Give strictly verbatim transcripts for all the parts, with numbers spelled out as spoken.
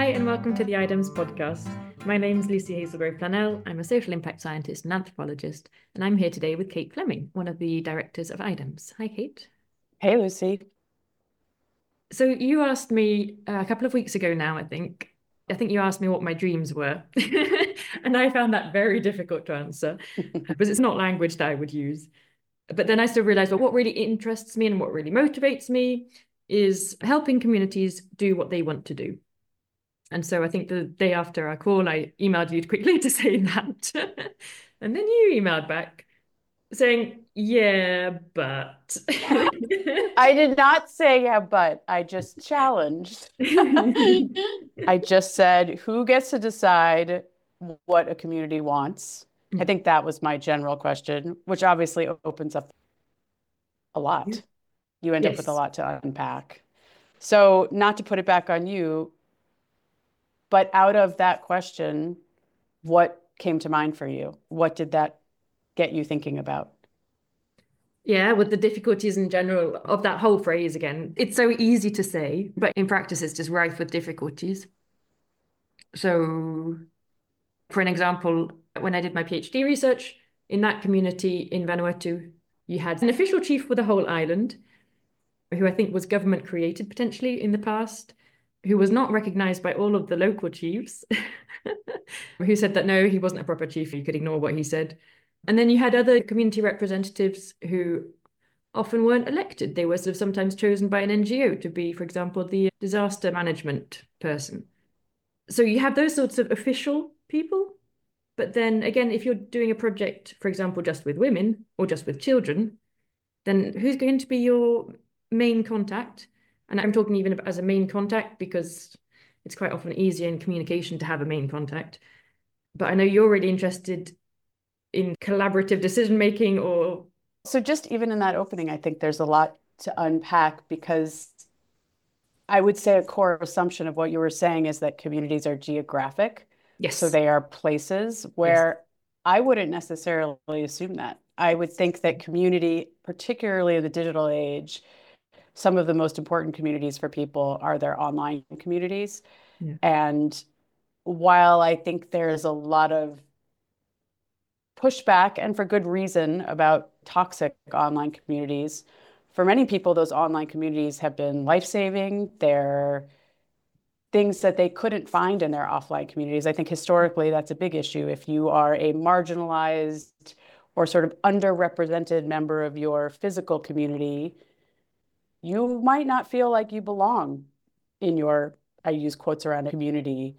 and welcome to the I D E M S podcast. My name's Lucy Hazelgrove Planell. I'm a social impact scientist and anthropologist, and I'm here today with Kate Fleming, one of the directors of I D E M S. Hi, Kate. Hey, Lucy. So you asked me uh, a couple of weeks ago now, I think. I think you asked me what my dreams were, and I found that very difficult to answer because it's not language that I would use. But then I still realized, well, what really interests me and what really motivates me is helping communities do what they want to do. And so I think the day after our call, I emailed you quickly to say that. And then you emailed back saying, yeah, but. I did not say yeah, but I just challenged. I just said, who gets to decide what a community wants? I think that was my general question, which obviously opens up a lot. You end up with a Yes. lot to unpack. So, not to put it back on you, but out of that question, what came to mind for you? What did that get you thinking about? Yeah, with the difficulties in general of that whole phrase again, it's so easy to say, but in practice, it's just rife with difficulties. So, for an example, when I did my PhD research in that community in Vanuatu, you had an official chief for the whole island, who I think was government created potentially in the past, who was not recognized by all of the local chiefs, who said that no, he wasn't a proper chief, you could ignore what he said. And then you had other community representatives who often weren't elected. They were sort of sometimes chosen by an N G O to be, for example, the disaster management person. So you have those sorts of official people. But then again, if you're doing a project, for example, just with women or just with children, then who's going to be your main contact? And I'm talking even as a main contact because it's quite often easier in communication to have a main contact. But I know you're really interested in collaborative decision making or. So, just even in that opening, I think there's a lot to unpack because I would say a core assumption of what you were saying is that communities are geographic. So Yes. they are places Yes. where I wouldn't necessarily assume that. I would think that community, particularly in the digital age, some of the most important communities for people are their online communities. Yeah. And while I think there's a lot of pushback, and for good reason, about toxic online communities, for many people, those online communities have been life-saving. They're things that they couldn't find in their offline communities. I think historically that's a big issue. If you are a marginalized or sort of underrepresented member of your physical community, you might not feel like you belong in your, I use quotes around a community.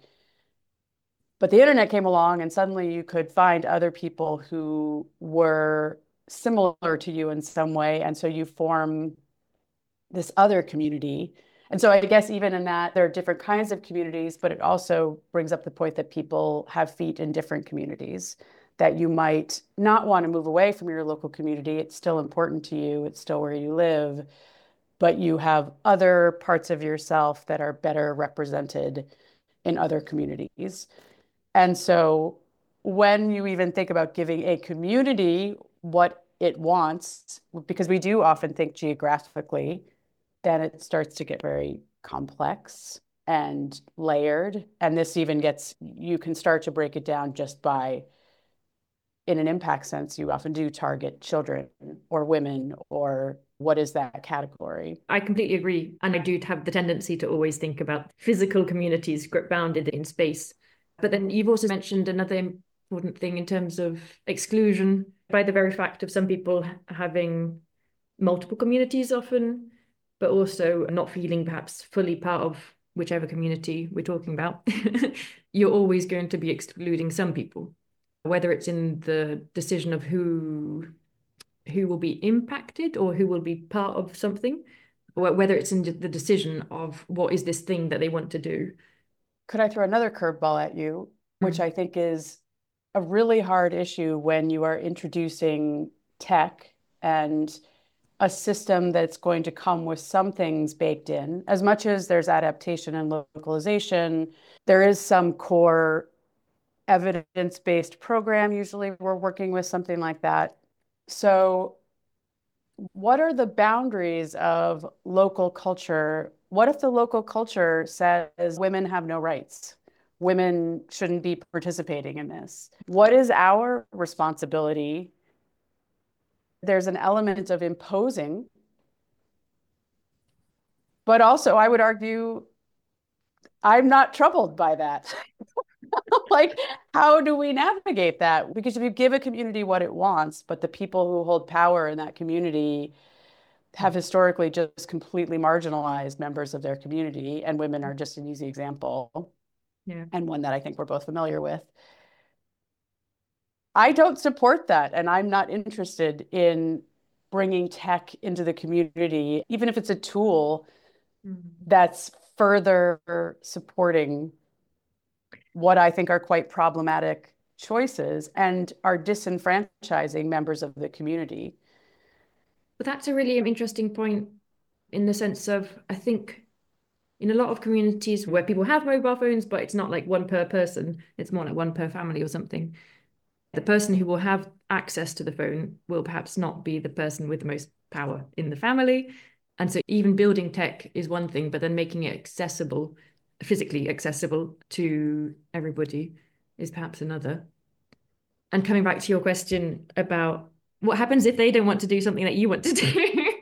But the internet came along and suddenly you could find other people who were similar to you in some way. And so you form this other community. And so I guess even in that, there are different kinds of communities, but it also brings up the point that people have feet in different communities, that you might not want to move away from your local community. It's still important to you, it's still where you live, but you have other parts of yourself that are better represented in other communities. And so when you even think about giving a community what it wants, because we do often think geographically, then it starts to get very complex and layered. And this even gets, you can start to break it down just by, in an impact sense, you often do target children or women, or what is that category? I completely agree. And I do have the tendency to always think about physical communities bounded in space. But then you've also mentioned another important thing in terms of exclusion by the very fact of some people having multiple communities often, but also not feeling perhaps fully part of whichever community we're talking about. You're always going to be excluding some people, whether it's in the decision of who who will be impacted or who will be part of something, or whether it's in the decision of what is this thing that they want to do. Could I throw another curveball at you, which Mm. I think is a really hard issue when you are introducing tech and a system that's going to come with some things baked in. As much as there's adaptation and localization, there is some core evidence-based program. Usually we're working with something like that. So what are the boundaries of local culture what if the local culture says women have no rights? Women shouldn't be participating in this. What is our responsibility? There's an element of imposing, but also I would argue I'm not troubled by that. Like, how do we navigate that? Because if you give a community what it wants, but the people who hold power in that community have historically just completely marginalized members of their community, and women are just an easy example, Yeah. and one that I think we're both familiar with. I don't support that, and I'm not interested in bringing tech into the community, even if it's a tool mm-hmm. that's further supporting what I think are quite problematic choices and are disenfranchising members of the community. But that's a really interesting point in the sense of, I think in a lot of communities where people have mobile phones, but it's not like one per person, it's more like one per family or something. The person who will have access to the phone will perhaps not be the person with the most power in the family. And so even building tech is one thing, but then making it accessible, physically accessible to everybody is perhaps another. And coming back to your question about what happens if they don't want to do something that you want to do,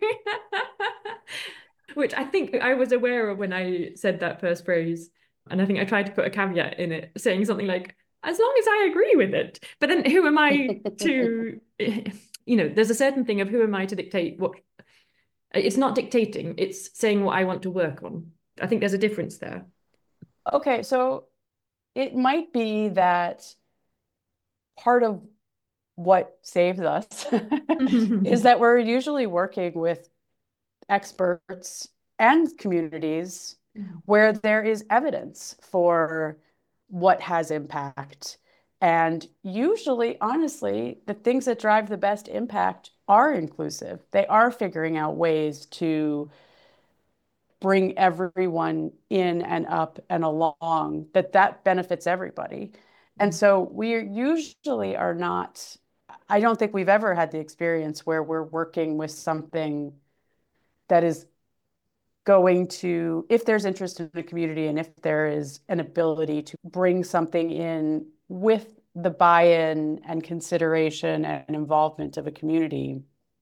which I think I was aware of when I said that first phrase. And I think I tried to put a caveat in it, saying something like, as long as I agree with it. But then who am I to, you know, there's a certain thing of who am I to dictate what, it's not dictating, it's saying what I want to work on. I think there's a difference there. Okay, so it might be that part of what saves us is that we're usually working with experts and communities where there is evidence for what has impact. And usually, honestly, the things that drive the best impact are inclusive. They are figuring out ways to bring everyone in and up and along, that that benefits everybody. And so we usually are not, I don't think we've ever had the experience where we're working with something that is going to, if there's interest in the community and if there is an ability to bring something in with the buy-in and consideration and involvement of a community,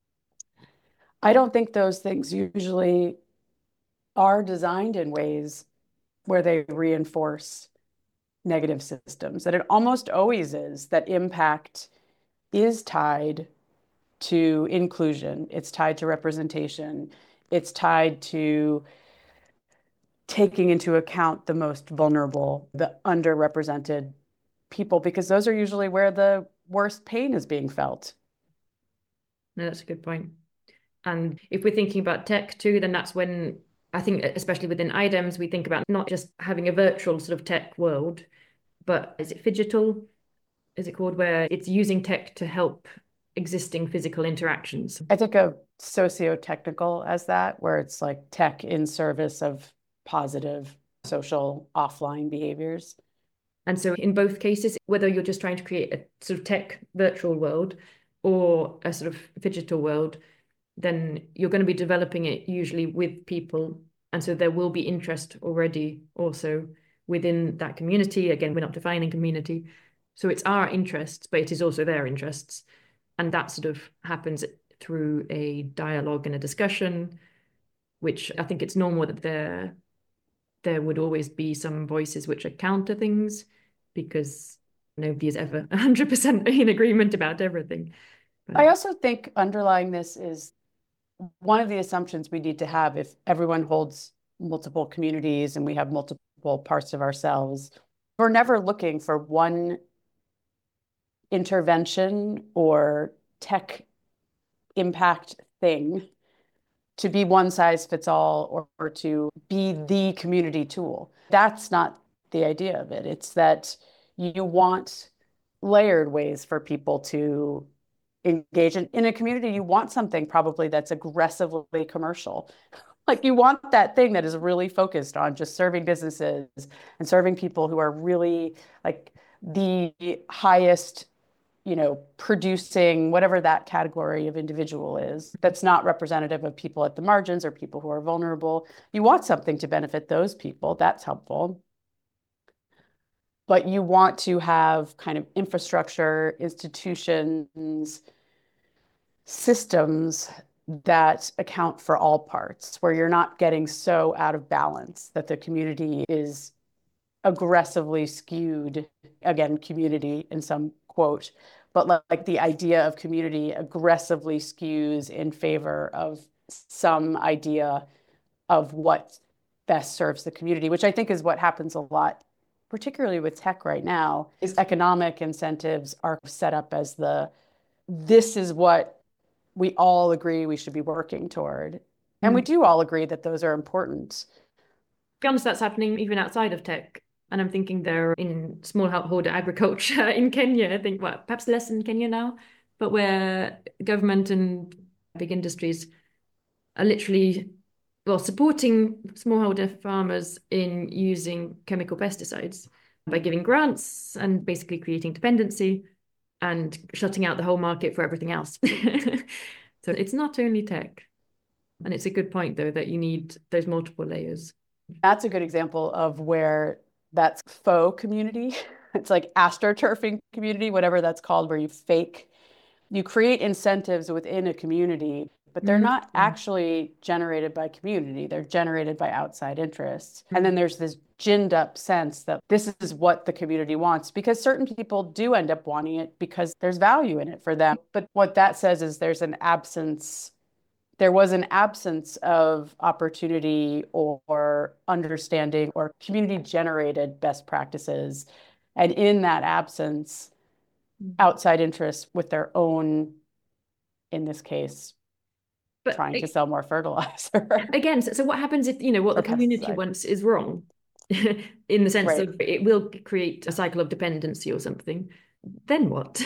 I don't think those things usually are designed in ways where they reinforce negative systems. That it almost always is that impact is tied to inclusion, it's tied to representation, it's tied to taking into account the most vulnerable, the underrepresented people, because those are usually where the worst pain is being felt. No, that's a good point. And if we're thinking about tech too, then that's when I think, especially within I D E M S, we think about not just having a virtual sort of tech world, but is it phygital? Is it called, where it's using tech to help existing physical interactions? I think of socio-technical as that, where it's like tech in service of positive social offline behaviors. And so in both cases, whether you're just trying to create a sort of tech virtual world or a sort of phygital world, then you're going to be developing it usually with people. And so there will be interest already also within that community. Again, we're not defining community. So it's our interests, but it is also their interests. And that sort of happens through a dialogue and a discussion, which I think it's normal that there, there would always be some voices which are counter things, because nobody is ever one hundred percent in agreement about everything. But I also think underlying this is one of the assumptions we need to have if everyone holds multiple communities and we have multiple parts of ourselves. We're never looking for one intervention or tech impact thing to be one size fits all, or, or to be the community tool. That's not the idea of it. It's that you want layered ways for people to engage in, in a community. You want something probably that's aggressively commercial. Like you want that thing that is really focused on just serving businesses and serving people who are really like the highest you know, producing whatever that category of individual is that's not representative of people at the margins or people who are vulnerable. You want something to benefit those people. That's helpful. But you want to have kind of infrastructure, institutions, systems that account for all parts, where you're not getting so out of balance that the community is aggressively skewed, again, community in some quote, but like the idea of community aggressively skews in favor of some idea of what best serves the community, which I think is what happens a lot, particularly with tech right now, is economic incentives are set up as the, this is what we all agree we should be working toward. And we do all agree that those are important. To be honest, that's happening even outside of tech. And I'm thinking there in smallholder agriculture in Kenya, I think, well, perhaps less in Kenya now, but where government and big industries are literally, well, supporting smallholder farmers in using chemical pesticides by giving grants and basically creating dependency and shutting out the whole market for everything else. So it's not only tech. And it's a good point, though, that you need those multiple layers. That's a good example of where that's faux community. It's like astroturfing community, whatever that's called, where you fake, you create incentives within a community, but they're not Mm-hmm. actually generated by community. They're generated by outside interests. And then there's this ginned up sense that this is what the community wants, because certain people do end up wanting it because there's value in it for them. But what that says is there's an absence there was an absence of opportunity or, or understanding or community-generated best practices. And in that absence, outside interests with their own, in this case, but trying it, to sell more fertilizer. Again, so, so what happens if, you know, what the community pesticide. wants is wrong? In the sense right. of it will create a cycle of dependency or something. Then what?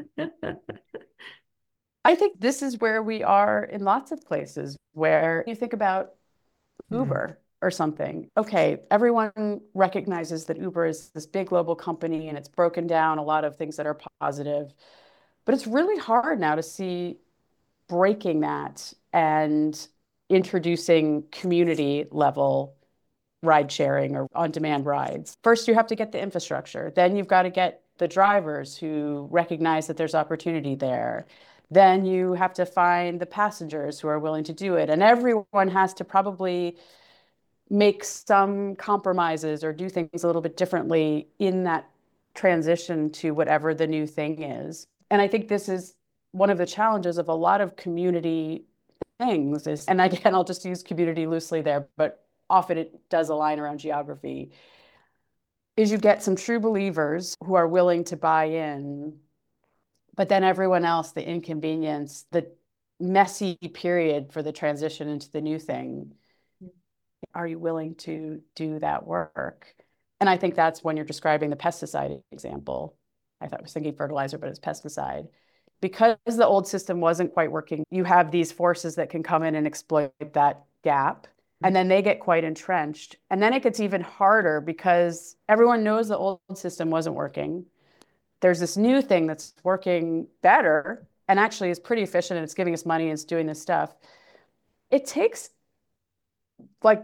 I think this is where we are in lots of places, where you think about Uber mm. or something. Okay, everyone recognizes that Uber is this big global company and it's broken down a lot of things that are positive, but it's really hard now to see breaking that and introducing community level ride sharing or on-demand rides. First, you have to get the infrastructure. Then you've got to get the drivers who recognize that there's opportunity there. Then you have to find the passengers who are willing to do it. And everyone has to probably make some compromises or do things a little bit differently in that transition to whatever the new thing is. And I think this is one of the challenges of a lot of community things is, and again, I'll just use community loosely there, but often it does align around geography, is you get some true believers who are willing to buy in. But then everyone else, the inconvenience, the messy period for the transition into the new thing, are you willing to do that work? And I think that's when you're describing the pesticide example. I thought I was thinking fertilizer, but it's pesticide. Because the old system wasn't quite working, you have these forces that can come in and exploit that gap. And then they get quite entrenched. And then it gets even harder because everyone knows the old system wasn't working. There's this new thing that's working better and actually is pretty efficient and it's giving us money and it's doing this stuff. It takes like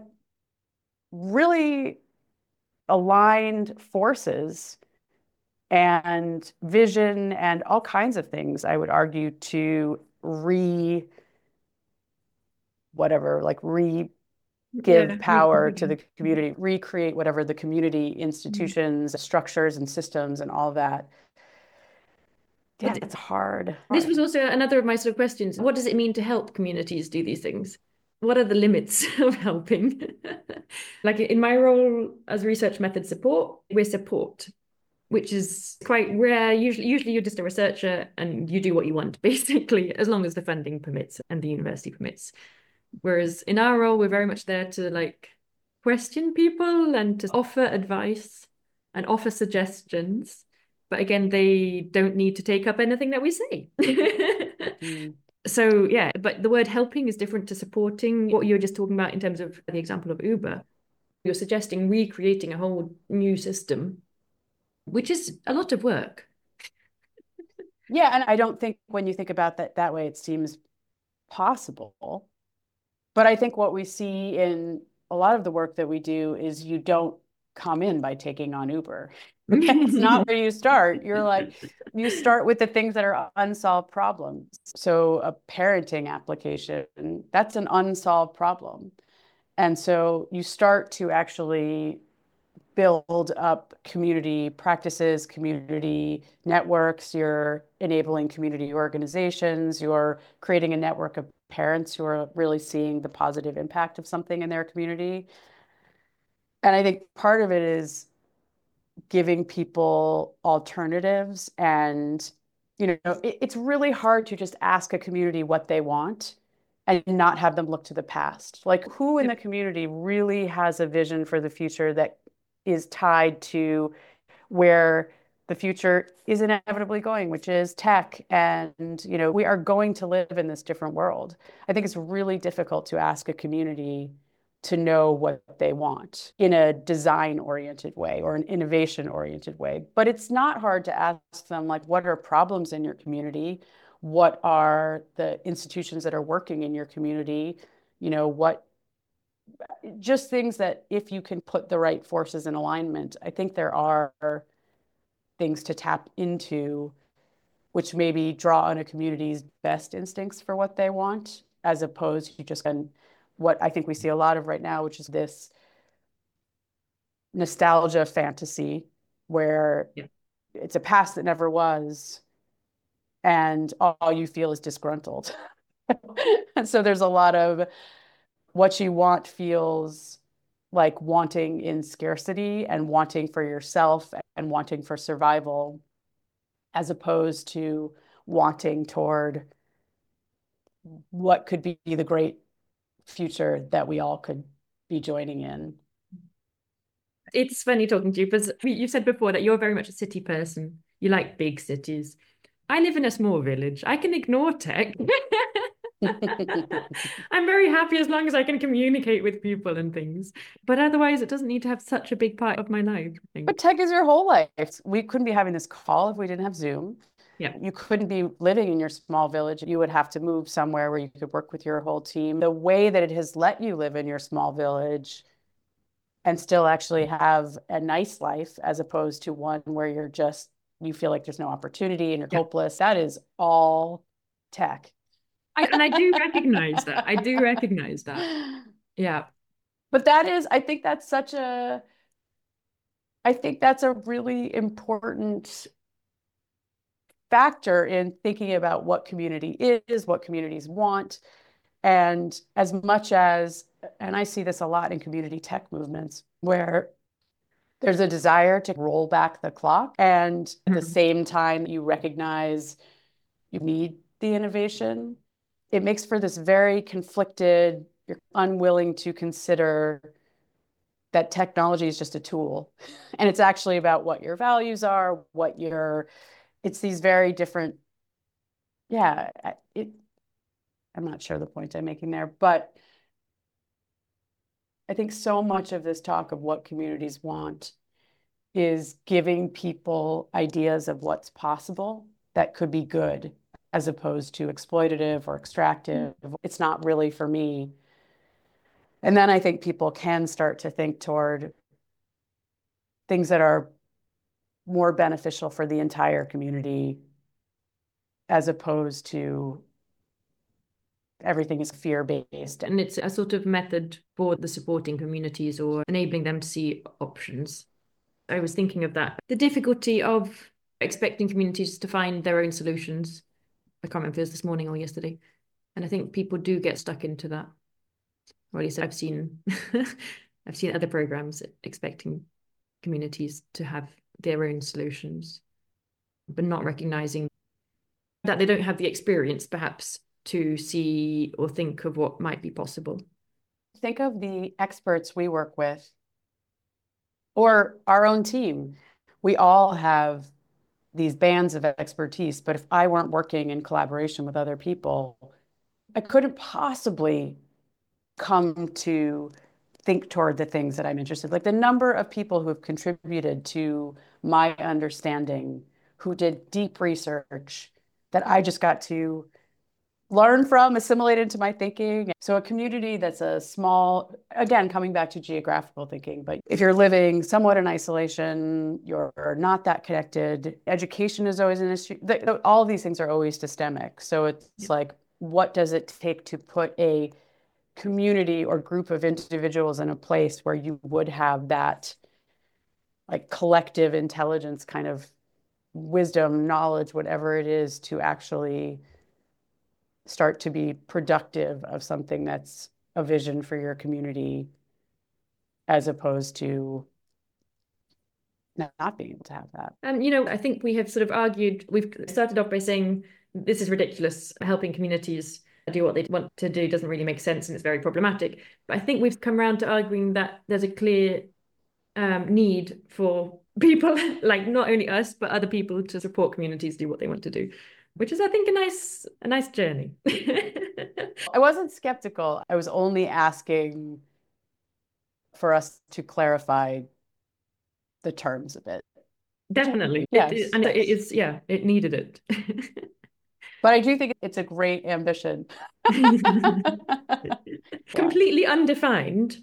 really aligned forces and vision and all kinds of things, I would argue, to re whatever, like re give yeah, power to the community, recreate whatever the community institutions, mm-hmm. structures and systems and all that. Yeah, it's hard. This was also another of my sort of questions. What does it mean to help communities do these things? What are the limits of helping? Like in my role as research method support, we're support, which is quite rare. Usually, usually you're just a researcher and you do what you want, basically, as long as the funding permits and the university permits. Whereas in our role, we're very much there to like question people and to offer advice and offer suggestions. But again, they don't need to take up anything that we say. mm. So yeah, but the word helping is different to supporting. What you were just talking about in terms of the example of Uber, you're suggesting recreating a whole new system, which is a lot of work. Yeah, and I don't think when you think about that that way, it seems possible. But I think what we see in a lot of the work that we do is you don't come in by taking on Uber. That's not where you start. You're like, you start with the things that are unsolved problems. So a parenting application, that's an unsolved problem. And so you start to actually build up community practices, community networks, you're enabling community organizations, you're creating a network of parents who are really seeing the positive impact of something in their community. And I think part of it is giving people alternatives. And, you know, it, it's really hard to just ask a community what they want and not have them look to the past. Like, who in the community really has a vision for the future that is tied to where the future is inevitably going, which is tech. And, you know, we are going to live in this different world. I think it's really difficult to ask a community to know what they want in a design-oriented way or an innovation-oriented way. But it's not hard to ask them, like, what are problems in your community? What are the institutions that are working in your community? You know, what just things that if you can put the right forces in alignment, I think there are things to tap into, which maybe draw on a community's best instincts for what they want, as opposed to just what I think we see a lot of right now, which is this nostalgia fantasy where yeah. it's a past that never was, and all you feel is disgruntled. And so there's a lot of what you want feels like wanting in scarcity and wanting for yourself and wanting for survival, as opposed to wanting toward what could be the great future that we all could be joining in. It's funny talking to you because you said before that you're very much a city person. You like big cities. I live in a small village. I can ignore tech. I'm very happy as long as I can communicate with people and things. But otherwise, it doesn't need to have such a big part of my life. But tech is your whole life. We couldn't be having this call if we didn't have Zoom. Yeah. You couldn't be living in your small village. You would have to move somewhere where you could work with your whole team. The way that it has let you live in your small village and still actually have a nice life, as opposed to one where you're just, you feel like there's no opportunity and you're yeah. hopeless. That is all tech. I, and I do recognize that. I do recognize that. Yeah. But that is, I think that's such a, I think that's a really important factor in thinking about what community is, what communities want. And as much as, and I see this a lot in community tech movements, where there's a desire to roll back the clock. And at the same time, you recognize you need the innovation. It makes for this very conflicted, you're unwilling to consider that technology is just a tool. And it's actually about what your values are, what your, it's these very different, yeah, it, I'm not sure the point I'm making there, but I think so much of this talk of what communities want is giving people ideas of what's possible that could be good, as opposed to exploitative or extractive. It's not really for me. And then I think people can start to think toward things that are more beneficial for the entire community, as opposed to everything is fear-based. And it's a sort of method for the supporting communities or enabling them to see options. I was thinking of that. The difficulty of expecting communities to find their own solutions. I can't remember if it was this morning or yesterday. And I think people do get stuck into that. Or at least I've seen I've seen other programs expecting communities to have their own solutions, but not recognizing that they don't have the experience perhaps to see or think of what might be possible. Think of the experts we work with or our own team. We all have these bands of expertise, but if I weren't working in collaboration with other people, I couldn't possibly come to think toward the things that I'm interested in. Like the number of people who have contributed to my understanding, who did deep research, that I just got to learn from, assimilate into my thinking. So a community that's a small, again, coming back to geographical thinking, but if you're living somewhat in isolation, you're not that connected, education is always an issue. All of these things are always systemic. So it's yeah. like, what does it take to put a community or group of individuals in a place where you would have that like collective intelligence kind of wisdom, knowledge, whatever it is, to actually start to be productive of something that's a vision for your community, as opposed to not being able to have that. And, you know, I think we have sort of argued, we've started off by saying this is ridiculous, helping communities do what they want to do doesn't really make sense and it's very problematic. But I think we've come around to arguing that there's a clear um, need for people, like not only us, but other people to support communities do what they want to do, which is, I think, a nice, a nice journey. I wasn't skeptical. I was only asking for us to clarify the terms a bit. Definitely. Yes. It, and it is, yeah, it needed it. But I do think it's a great ambition. Completely undefined.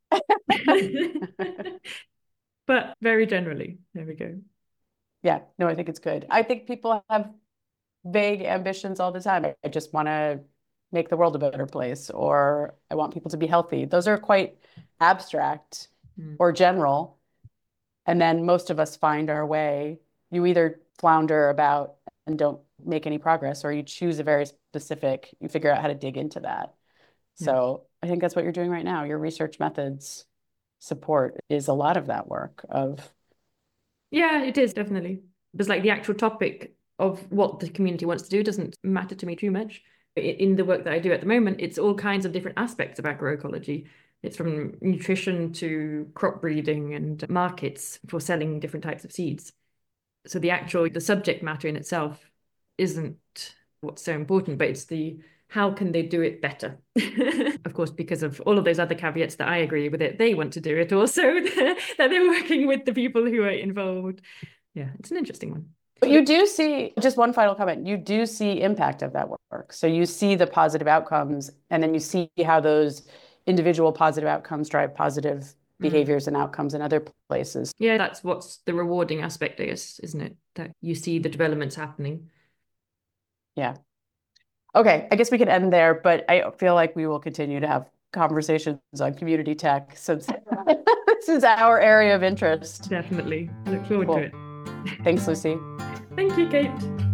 But very generally. There we go. Yeah, no, I think it's good. I think people have vague ambitions all the time. I just want to make the world a better place, or I want people to be healthy. Those are quite abstract mm. or general. And then most of us find our way. You either flounder about and don't make any progress, or you choose a very specific, you figure out how to dig into that. Yeah. So I think that's what you're doing right now. Your research methods support is a lot of that work of. Yeah, it is definitely. There's like the actual topic of what the community wants to do doesn't matter to me too much. In the work that I do at the moment, it's all kinds of different aspects of agroecology. It's from nutrition to crop breeding and markets for selling different types of seeds. So the actual, the subject matter in itself isn't what's so important, but it's the how can they do it better? Of course, because of all of those other caveats that I agree with it, they want to do it also, that they're working with the people who are involved. Yeah, it's an interesting one. But you do see, just one final comment, you do see impact of that work. So you see the positive outcomes, and then you see how those individual positive outcomes drive positive behaviors mm. and outcomes in other places. Yeah, that's what's the rewarding aspect, I guess, isn't it? That you see the developments happening. Yeah. Okay, I guess we can end there, but I feel like we will continue to have conversations on community tech since this is our area of interest. Definitely. Look forward cool. to it. Thanks, Lucy. Thank you, Kate.